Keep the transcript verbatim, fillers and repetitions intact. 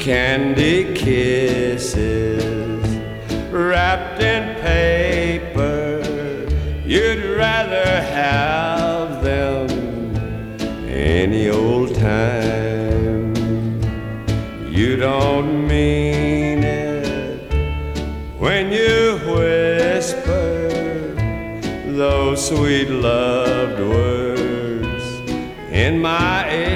candy kisses wrapped in paper. You'd rather have them any old time. You don't mean it when you whisper those sweet loved words in my ear.